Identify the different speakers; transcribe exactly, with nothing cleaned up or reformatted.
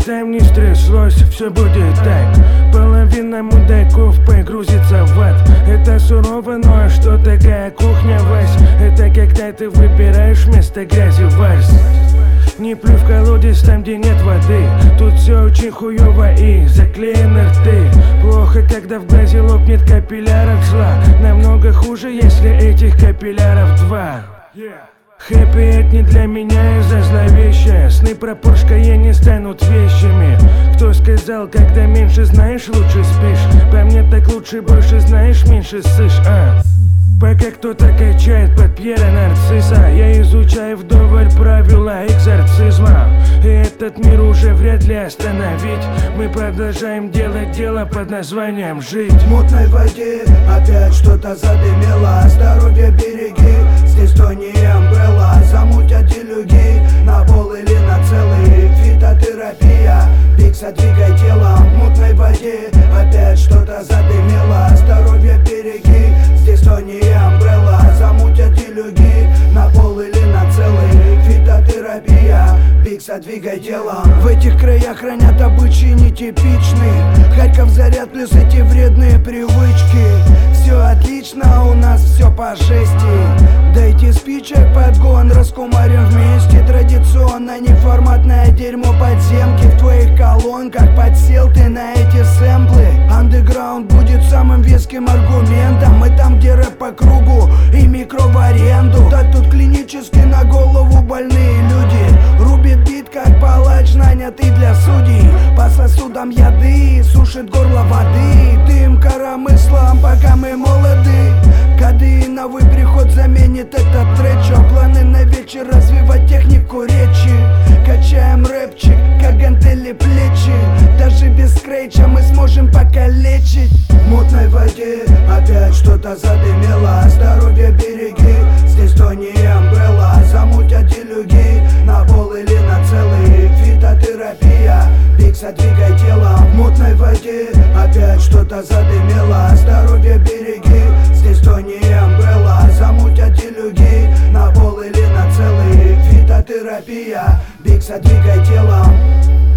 Speaker 1: там не стряслось, все будет так. Половина мудаков погрузится в ад. Это сурово, но что такая кухня, Вась? Это когда ты выбираешь вместо грязи вальс. Не плюй в колодец там, где нет воды. Тут все очень хуёво и заклеены рты. Плохо, когда в глазе лопнет капилляров зла. Намного хуже, если этих капилляров два. Хэппи это не для меня из-за зловещая. Сны про Порш не станут вещами. Кто сказал, когда меньше знаешь, лучше спишь? По мне так лучше, больше знаешь, меньше ссышь, а? Пока кто-то качает под Пьера Нарцисса, я изучаю вдоволь правила экзорцизма. И этот мир уже вряд ли остановить. Мы продолжаем делать дело под названием жить.
Speaker 2: В мутной воде опять что-то задымело. Здоровье береги, здесь то не амбрелла. Замутят делюги на пол или на целый. Фитотерапия, Бикса двигай телом. В мутной воде опять что-то задымело. Здоровье береги, здесь то не амбрелла. Замутят делюги на пол или на целый. Фитотерапия, Бикса двигай телом. В этих краях хранят обычаи нетипичные. Харьков заряд плюс эти вредные привычки. Все отлично, у нас все по жести. Дайте спичек, подгон, раскумарим вместе. Традиционно неформатное дерьмо подземки. В твоих колонках подсел ты на эти сэмплы. Андеграунд будет самым веским аргументом. Мы там, где рэп по кругу и микро в аренду. Так тут клинически на голову больные люди. Рубит бит, как палач, нанятый для судей. По сосудам яды, сушит горло воды. Дым коромыслом, пока мы молоды. Кадеиновый приход заменит этот трек. Чё, планы на вечер развивать технику речи. Качаем рэпчик, как гантели плечи. Даже без скретча мы сможем покалечить. В мутной воде опять что-то задымело. Здоровье береги, здесь то не амбрелла. Замутят делюги на пол или на целый. Фитотерапия, Бикса двигай телом. В мутной воде опять что-то задымело. Здоровье береги, здесь то не амбрелла. Замутят делюги на пол или на целый. Фитотерапия, Бикса двигай телом.